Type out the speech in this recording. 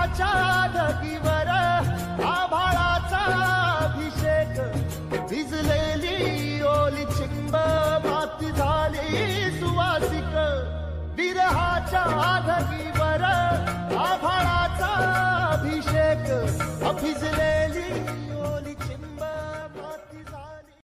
विरहाच्या ढगीवर आभाळाचा अभिषेक भिजलेली ओली चिंब माती झाली सुवासिक विरहाच्या ढगीवर